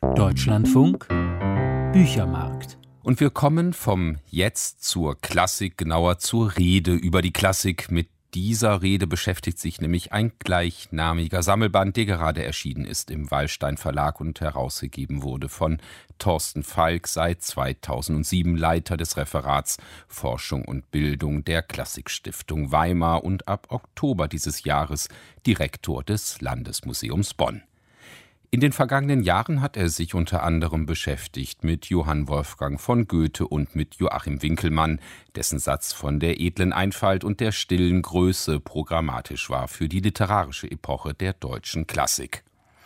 Deutschlandfunk Büchermarkt. Und wir kommen vom Jetzt zur Klassik, genauer zur Rede über die Klassik. Mit dieser Rede beschäftigt sich nämlich ein gleichnamiger Sammelband, der gerade erschienen ist im Wallstein Verlag und herausgegeben wurde von Thorsten Falk, seit 2007 Leiter des Referats Forschung und Bildung der Klassikstiftung Weimar und ab Oktober dieses Jahres Direktor des Landesmuseums Bonn. In den vergangenen Jahren hat er sich unter anderem beschäftigt mit Johann Wolfgang von Goethe und mit Joachim Winckelmann, dessen Satz von der edlen Einfalt und der stillen Größe programmatisch war für die literarische Epoche der deutschen Klassik.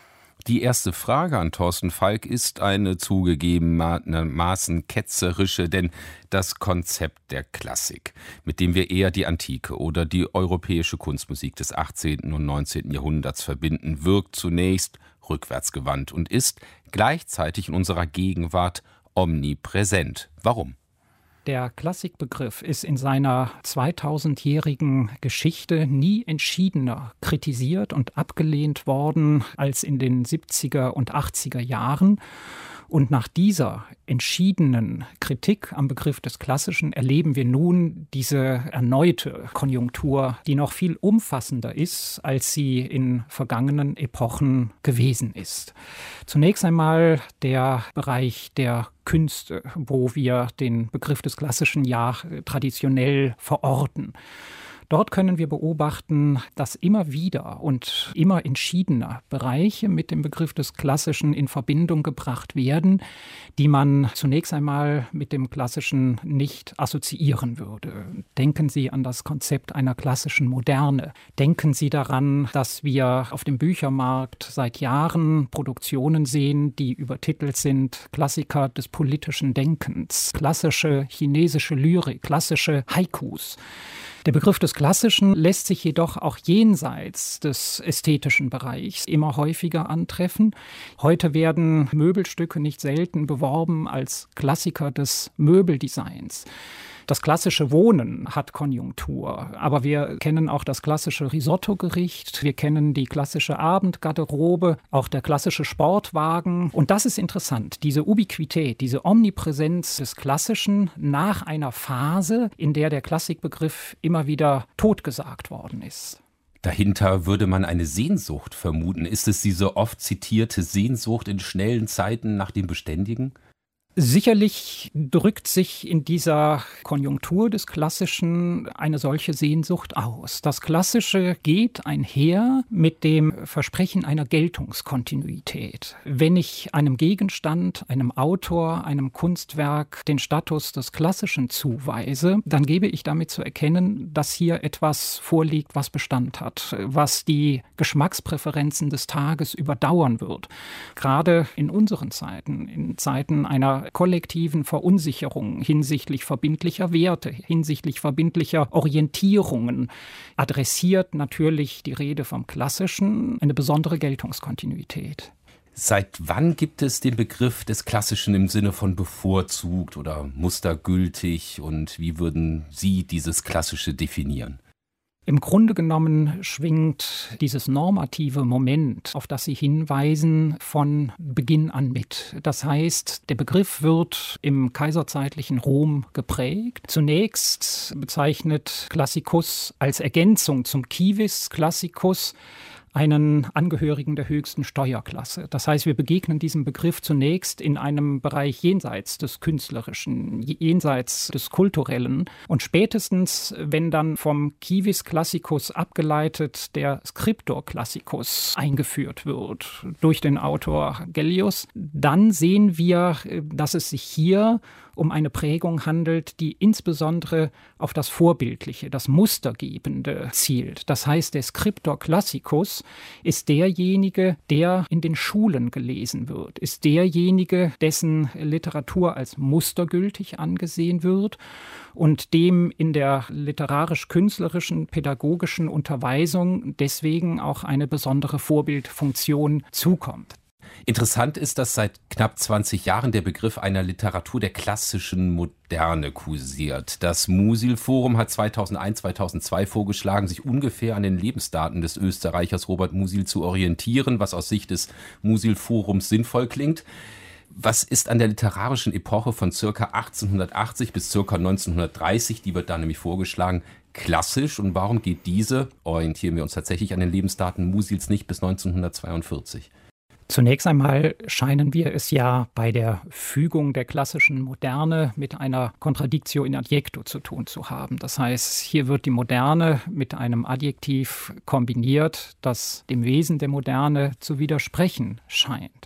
Die erste Frage an Thorsten Falk ist eine zugegebenermaßen ketzerische, denn das Konzept der Klassik, mit dem wir eher die Antike oder die europäische Kunstmusik des 18. und 19. Jahrhunderts verbinden, wirkt zunächst rückwärtsgewandt und ist gleichzeitig in unserer Gegenwart omnipräsent. Warum? Der Klassikbegriff ist in seiner 2000-jährigen Geschichte nie entschiedener kritisiert und abgelehnt worden als in den 70er und 80er Jahren. Und nach dieser entschiedenen Kritik am Begriff des Klassischen erleben wir nun diese erneute Konjunktur, die noch viel umfassender ist, als sie in vergangenen Epochen gewesen ist. Zunächst einmal der Bereich der Künste, wo wir den Begriff des Klassischen ja traditionell verorten. Dort können wir beobachten, dass immer wieder und immer entschiedener Bereiche mit dem Begriff des Klassischen in Verbindung gebracht werden, die man zunächst einmal mit dem Klassischen nicht assoziieren würde. Denken Sie an das Konzept einer klassischen Moderne. Denken Sie daran, dass wir auf dem Büchermarkt seit Jahren Produktionen sehen, die übertitelt sind: Klassiker des politischen Denkens, klassische chinesische Lyrik, klassische Haikus. Der Begriff des Klassischen lässt sich jedoch auch jenseits des ästhetischen Bereichs immer häufiger antreffen. Heute werden Möbelstücke nicht selten beworben als Klassiker des Möbeldesigns. Das klassische Wohnen hat Konjunktur, aber wir kennen auch das klassische Risottogericht, wir kennen die klassische Abendgarderobe, auch der klassische Sportwagen. Und das ist interessant, diese Ubiquität, diese Omnipräsenz des Klassischen nach einer Phase, in der der Klassikbegriff immer wieder totgesagt worden ist. Dahinter würde man eine Sehnsucht vermuten. Ist es diese oft zitierte Sehnsucht in schnellen Zeiten nach dem Beständigen? Sicherlich drückt sich in dieser Konjunktur des Klassischen eine solche Sehnsucht aus. Das Klassische geht einher mit dem Versprechen einer Geltungskontinuität. Wenn ich einem Gegenstand, einem Autor, einem Kunstwerk den Status des Klassischen zuweise, dann gebe ich damit zu erkennen, dass hier etwas vorliegt, was Bestand hat, was die Geschmackspräferenzen des Tages überdauern wird. Gerade in unseren Zeiten, in Zeiten einer kollektiven Verunsicherung hinsichtlich verbindlicher Werte, hinsichtlich verbindlicher Orientierungen, adressiert natürlich die Rede vom Klassischen eine besondere Geltungskontinuität. Seit wann gibt es den Begriff des Klassischen im Sinne von bevorzugt oder mustergültig, und wie würden Sie dieses Klassische definieren? Im Grunde genommen schwingt dieses normative Moment, auf das Sie hinweisen, von Beginn an mit. Das heißt, der Begriff wird im kaiserzeitlichen Rom geprägt. Zunächst bezeichnet Classicus als Ergänzung zum Civis Classicus einen Angehörigen der höchsten Steuerklasse. Das heißt, wir begegnen diesem Begriff zunächst in einem Bereich jenseits des Künstlerischen, jenseits des Kulturellen. Und spätestens, wenn dann vom Civis Classicus abgeleitet der Scriptor Classicus eingeführt wird durch den Autor Gellius, dann sehen wir, dass es sich hier um eine Prägung handelt, die insbesondere auf das Vorbildliche, das Mustergebende zielt. Das heißt, der Scriptor Classicus ist derjenige, der in den Schulen gelesen wird, ist derjenige, dessen Literatur als mustergültig angesehen wird und dem in der literarisch-künstlerischen, pädagogischen Unterweisung deswegen auch eine besondere Vorbildfunktion zukommt. Interessant ist, dass seit knapp 20 Jahren der Begriff einer Literatur der klassischen Moderne kursiert. Das Musil-Forum hat 2001, 2002 vorgeschlagen, sich ungefähr an den Lebensdaten des Österreichers Robert Musil zu orientieren, was aus Sicht des Musil-Forums sinnvoll klingt. Was ist an der literarischen Epoche von ca. 1880 bis ca. 1930, die wird da nämlich vorgeschlagen, klassisch, und warum geht diese, orientieren wir uns tatsächlich an den Lebensdaten Musils, nicht bis 1942? Zunächst einmal scheinen wir es ja bei der Fügung der klassischen Moderne mit einer Contradictio in adjecto zu tun zu haben. Das heißt, hier wird die Moderne mit einem Adjektiv kombiniert, das dem Wesen der Moderne zu widersprechen scheint.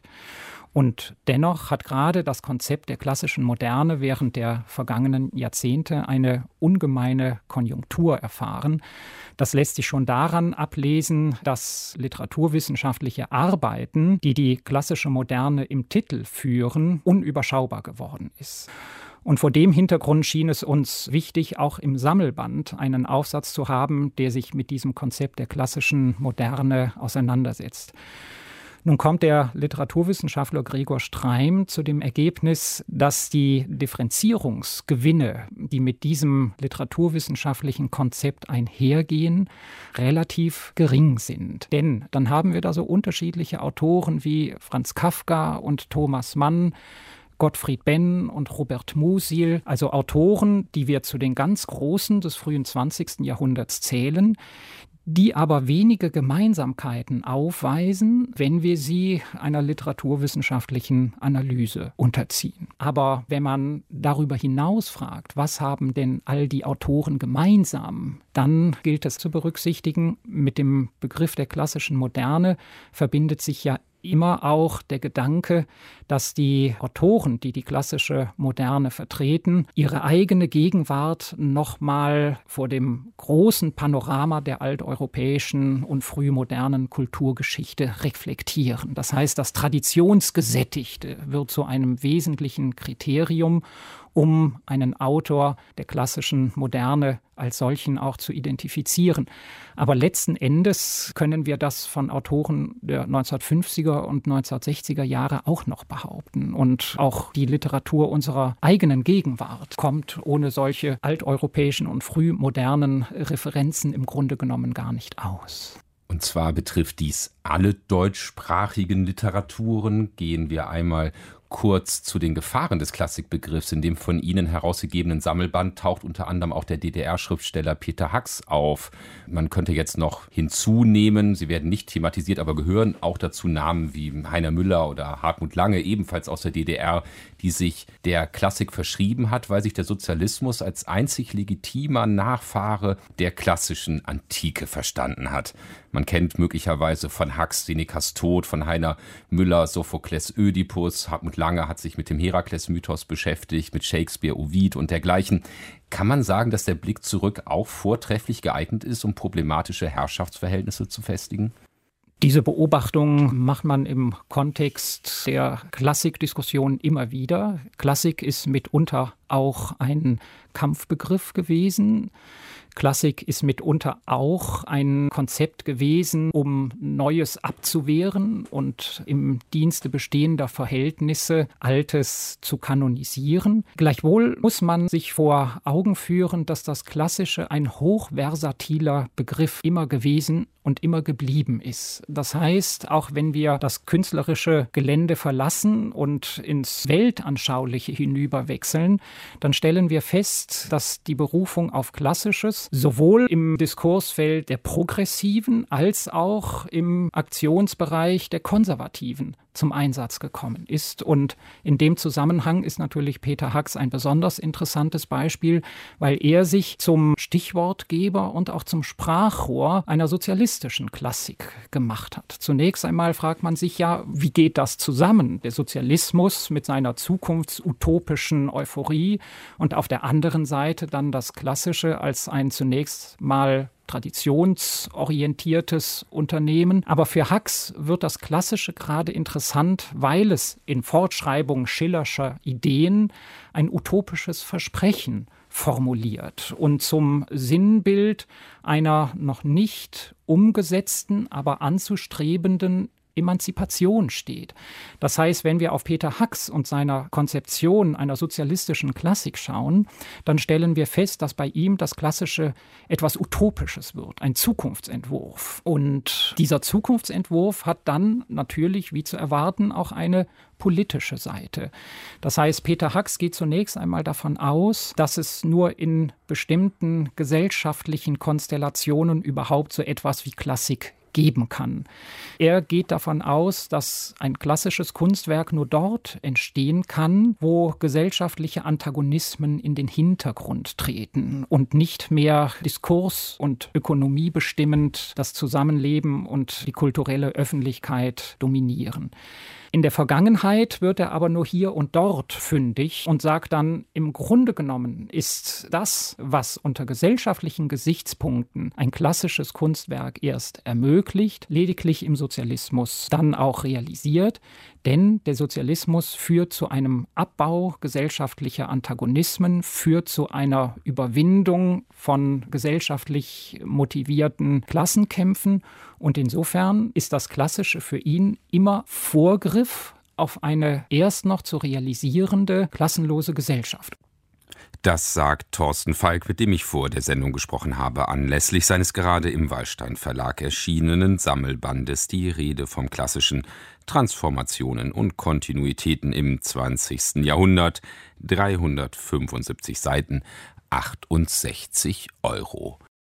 Und dennoch hat gerade das Konzept der klassischen Moderne während der vergangenen Jahrzehnte eine ungemeine Konjunktur erfahren. Das lässt sich schon daran ablesen, dass literaturwissenschaftliche Arbeiten, die die klassische Moderne im Titel führen, unüberschaubar geworden ist. Und vor dem Hintergrund schien es uns wichtig, auch im Sammelband einen Aufsatz zu haben, der sich mit diesem Konzept der klassischen Moderne auseinandersetzt. Nun kommt der Literaturwissenschaftler Gregor Streim zu dem Ergebnis, dass die Differenzierungsgewinne, die mit diesem literaturwissenschaftlichen Konzept einhergehen, relativ gering sind. Denn dann haben wir da so unterschiedliche Autoren wie Franz Kafka und Thomas Mann, Gottfried Benn und Robert Musil, also Autoren, die wir zu den ganz Großen des frühen 20. Jahrhunderts zählen, die aber wenige Gemeinsamkeiten aufweisen, wenn wir sie einer literaturwissenschaftlichen Analyse unterziehen. Aber wenn man darüber hinaus fragt, was haben denn all die Autoren gemeinsam, dann gilt es zu berücksichtigen, mit dem Begriff der klassischen Moderne verbindet sich ja immer auch der Gedanke, dass die Autoren, die die klassische Moderne vertreten, ihre eigene Gegenwart nochmal vor dem großen Panorama der alteuropäischen und frühmodernen Kulturgeschichte reflektieren. Das heißt, das Traditionsgesättigte wird zu einem wesentlichen Kriterium, um einen Autor der klassischen Moderne als solchen auch zu identifizieren. Aber letzten Endes können wir das von Autoren der 1950er und 1960er Jahre auch noch behaupten. Und auch die Literatur unserer eigenen Gegenwart kommt ohne solche alteuropäischen und frühmodernen Referenzen im Grunde genommen gar nicht aus. Und zwar betrifft dies alle deutschsprachigen Literaturen. Gehen wir einmal kurz zu den Gefahren des Klassikbegriffs. In dem von Ihnen herausgegebenen Sammelband taucht unter anderem auch der DDR-Schriftsteller Peter Hacks auf. Man könnte jetzt noch hinzunehmen, sie werden nicht thematisiert, aber gehören auch dazu Namen wie Heiner Müller oder Hartmut Lange, ebenfalls aus der DDR, die sich der Klassik verschrieben hat, weil sich der Sozialismus als einzig legitimer Nachfahre der klassischen Antike verstanden hat. Man kennt möglicherweise von Hacks Senecas Tod, von Heiner Müller Sophokles Ödipus, Hartmut Lange hat sich mit dem Herakles-Mythos beschäftigt, mit Shakespeare, Ovid und dergleichen. Kann man sagen, dass der Blick zurück auch vortrefflich geeignet ist, um problematische Herrschaftsverhältnisse zu festigen? Diese Beobachtung macht man im Kontext der Klassikdiskussion immer wieder. Klassik ist mitunter auch ein Kampfbegriff gewesen. Klassik ist mitunter auch ein Konzept gewesen, um Neues abzuwehren und im Dienste bestehender Verhältnisse Altes zu kanonisieren. Gleichwohl muss man sich vor Augen führen, dass das Klassische ein hochversatiler Begriff immer gewesen und immer geblieben ist. Das heißt, auch wenn wir das künstlerische Gelände verlassen und ins Weltanschauliche hinüberwechseln, dann stellen wir fest, dass die Berufung auf Klassisches sowohl im Diskursfeld der Progressiven als auch im Aktionsbereich der Konservativen zum Einsatz gekommen ist. Und in dem Zusammenhang ist natürlich Peter Hacks ein besonders interessantes Beispiel, weil er sich zum Stichwortgeber und auch zum Sprachrohr einer sozialistischen Klassik gemacht hat. Zunächst einmal fragt man sich ja, wie geht das zusammen? Der Sozialismus mit seiner zukunftsutopischen Euphorie und auf der anderen Seite dann das Klassische als ein zunächst mal traditionsorientiertes Unternehmen. Aber für Hacks wird das Klassische gerade interessant, weil es in Fortschreibung schillerscher Ideen ein utopisches Versprechen formuliert und zum Sinnbild einer noch nicht umgesetzten, aber anzustrebenden Emanzipation steht. Das heißt, wenn wir auf Peter Hacks und seiner Konzeption einer sozialistischen Klassik schauen, dann stellen wir fest, dass bei ihm das Klassische etwas Utopisches wird, ein Zukunftsentwurf. Und dieser Zukunftsentwurf hat dann natürlich, wie zu erwarten, auch eine politische Seite. Das heißt, Peter Hacks geht zunächst einmal davon aus, dass es nur in bestimmten gesellschaftlichen Konstellationen überhaupt so etwas wie Klassik geben kann. Er geht davon aus, dass ein klassisches Kunstwerk nur dort entstehen kann, wo gesellschaftliche Antagonismen in den Hintergrund treten und nicht mehr Diskurs und Ökonomie bestimmend das Zusammenleben und die kulturelle Öffentlichkeit dominieren. In der Vergangenheit wird er aber nur hier und dort fündig und sagt dann, im Grunde genommen ist das, was unter gesellschaftlichen Gesichtspunkten ein klassisches Kunstwerk erst ermöglicht, lediglich im Sozialismus dann auch realisiert. Denn der Sozialismus führt zu einem Abbau gesellschaftlicher Antagonismen, führt zu einer Überwindung von gesellschaftlich motivierten Klassenkämpfen. Und insofern ist das Klassische für ihn immer Vorgriff auf eine erst noch zu realisierende klassenlose Gesellschaft. Das sagt Thorsten Falk, mit dem ich vor der Sendung gesprochen habe, anlässlich seines gerade im Wallstein Verlag erschienenen Sammelbandes Die Rede vom Klassischen, Transformationen und Kontinuitäten im 20. Jahrhundert, 375 Seiten, 68 €.